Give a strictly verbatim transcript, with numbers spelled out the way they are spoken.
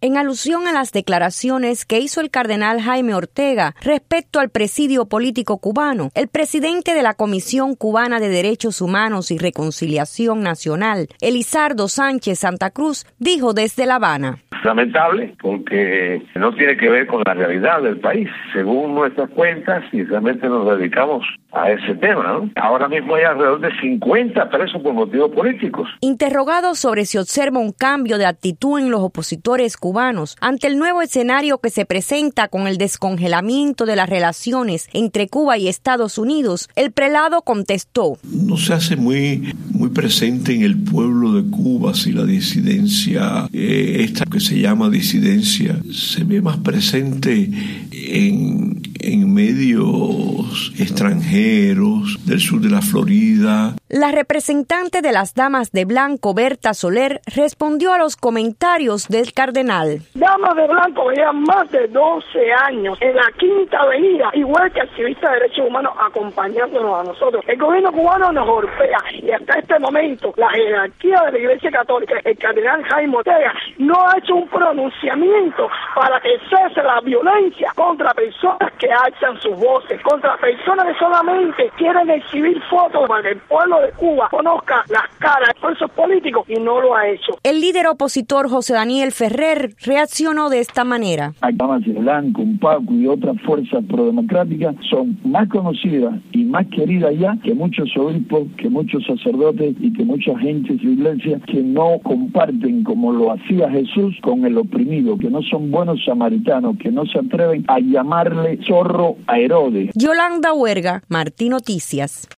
en alusión a las declaraciones que hizo el cardenal Jaime Ortega respecto al presidio político cubano. El presidente de la Comisión Cubana de Derechos Humanos y Reconciliación Nacional, Elizardo Sánchez Santa Cruz, dijo desde La Habana: Lamentable, porque no tiene que ver con la realidad del país. Según nuestras cuentas, y realmente nos dedicamos a ese tema, ¿no? Ahora mismo hay alrededor de cincuenta presos por motivos políticos. Interrogado sobre si observa un cambio de actitud en los opositores cubanos ante el nuevo escenario que se presenta con el descongelamiento de las relaciones entre Cuba y Estados Unidos, el prelado contestó: No se hace muy, muy presente en el pueblo de Cuba si la disidencia, eh, esta que se llama disidencia, se ve más presente en, en medios extranjeros del sur de la Florida. La representante de las Damas de Blanco, Berta Soler, respondió a los comentarios del cardenal. Damas de Blanco llevan más de doce años en la Quinta Avenida, igual que activistas de derechos humanos, acompañándonos a nosotros. El gobierno cubano nos golpea y hasta este momento la jerarquía de la Iglesia Católica, el cardenal Jaime Ortega, no ha hecho un pronunciamiento para que cese la violencia contra personas que alzan sus voces, contra personas que solamente quieren exhibir fotos para que el pueblo de Cuba conozca las caras de esos políticos, y no lo ha hecho. El líder opositor José Daniel Ferrer reaccionó de esta manera. Damas de Blanco, UNPACU y otras fuerzas prodemocráticas son más conocidas y más queridas ya que muchos obispos, que muchos sacerdotes y que mucha gente de su iglesia que no comparten, como lo hacía Jesús, con el oprimido, que no son buenos samaritanos, que no se atreven a llamarle zorro a Herodes. Yolanda Huerga, Martí Noticias.